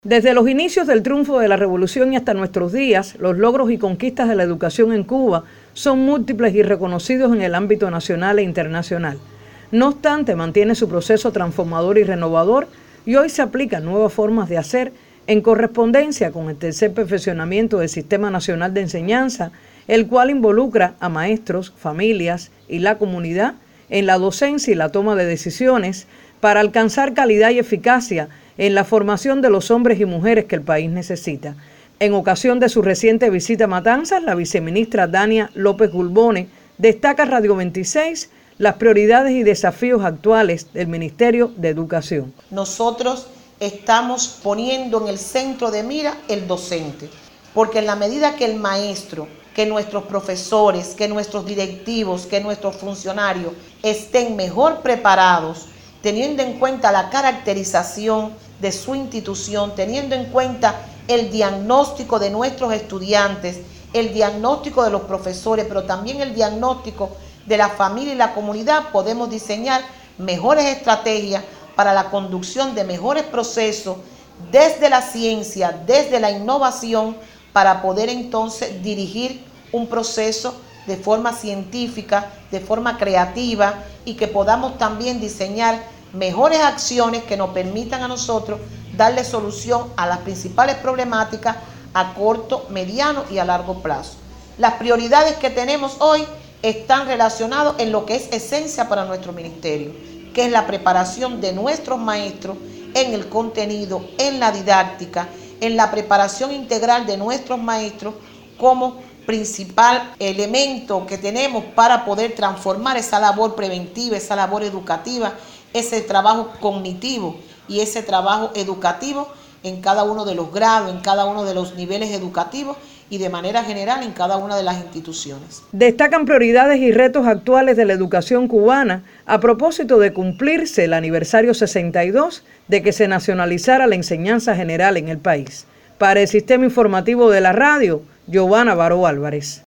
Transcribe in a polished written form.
Desde los inicios del triunfo de la revolución y hasta nuestros días, los logros y conquistas de la educación en Cuba son múltiples y reconocidos en el ámbito nacional e internacional. No obstante, mantiene su proceso transformador y renovador y hoy se aplican nuevas formas de hacer en correspondencia con el tercer perfeccionamiento del Sistema Nacional de Enseñanza, el cual involucra a maestros, familias y la comunidad en la docencia y la toma de decisiones para alcanzar calidad y eficacia en la formación de los hombres y mujeres que el país necesita. En ocasión de su reciente visita a Matanzas, la viceministra Dania López Gulbone destaca a Radio 26 las prioridades y desafíos actuales del Ministerio de Educación. Nosotros estamos poniendo en el centro de mira el docente, porque en la medida que el maestro, que nuestros profesores, que nuestros directivos, que nuestros funcionarios estén mejor preparados, teniendo en cuenta la caracterización de su institución, teniendo en cuenta el diagnóstico de nuestros estudiantes, el diagnóstico de los profesores, pero también el diagnóstico de la familia y la comunidad, podemos diseñar mejores estrategias para la conducción de mejores procesos desde la ciencia, desde la innovación, para poder entonces dirigir un proceso de forma científica, de forma creativa, y que podamos también diseñar mejores acciones que nos permitan a nosotros darle solución a las principales problemáticas a corto, mediano y a largo plazo. Las prioridades que tenemos hoy están relacionadas en lo que es esencia para nuestro ministerio, que es la preparación de nuestros maestros en el contenido, en la didáctica, en la preparación integral de nuestros maestros como principal elemento que tenemos para poder transformar esa labor preventiva, esa labor educativa, ese trabajo cognitivo y ese trabajo educativo en cada uno de los grados, en cada uno de los niveles educativos y de manera general en cada una de las instituciones. Destacan prioridades y retos actuales de la educación cubana a propósito de cumplirse el aniversario 62 de que se nacionalizara la enseñanza general en el país. Para el Sistema Informativo de la Radio, Giovanna Baró Álvarez.